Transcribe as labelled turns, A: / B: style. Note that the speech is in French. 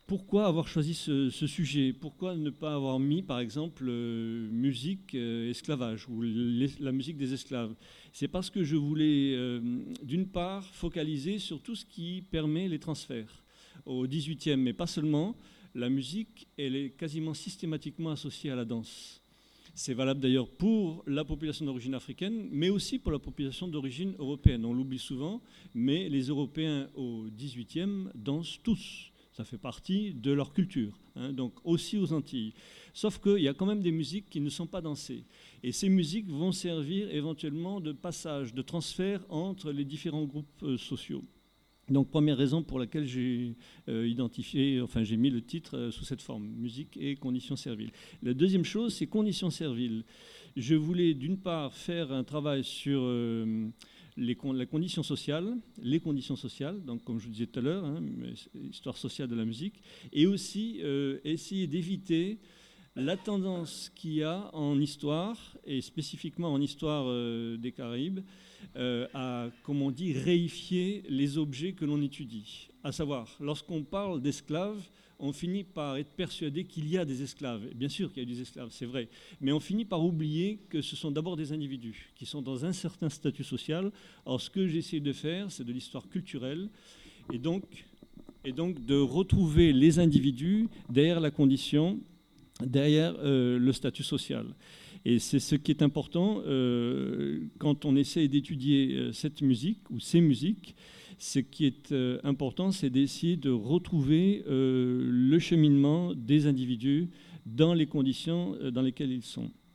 A: pourquoi avoir choisi ce sujet? Pourquoi ne pas avoir mis, par exemple, musique esclavage ou la musique des esclaves? C'est parce que je voulais, d'une part, focaliser sur tout ce qui permet les transferts. Au XVIIIe, mais pas seulement, la musique, elle est quasiment systématiquement associée à la danse. C'est valable d'ailleurs pour la population d'origine africaine, mais aussi pour la population d'origine européenne. On l'oublie souvent, mais les Européens au XVIIIe dansent tous. Ça fait partie de leur culture, hein, donc aussi aux Antilles. Sauf qu'il y a quand même des musiques qui ne sont pas dansées. Et ces musiques vont servir éventuellement de passage, de transfert entre les différents groupes sociaux. Donc, première raison pour laquelle j'ai j'ai mis le titre sous cette forme, musique et conditions serviles. La deuxième chose, c'est conditions serviles. Je voulais d'une part faire un travail sur la condition sociale, les conditions sociales, donc comme je vous disais tout à l'heure, hein, histoire sociale de la musique, et aussi essayer d'éviter la tendance qu'il y a en histoire, et spécifiquement en histoire des Caraïbes, à, comme on dit, réifier les objets que l'on étudie. À savoir, lorsqu'on parle d'esclaves, on finit par être persuadé qu'il y a des esclaves. Bien sûr qu'il y a des esclaves, c'est vrai, mais on finit par oublier que ce sont d'abord des individus qui sont dans un certain statut social. Or, ce que j'essaie de faire, c'est de l'histoire culturelle, et donc de retrouver les individus derrière la condition, derrière le statut social. Et c'est ce qui est important quand on essaie d'étudier cette musique ou ces musiques. Ce qui est important, c'est d'essayer de retrouver le cheminement des individus dans les conditions dans lesquelles ils sont.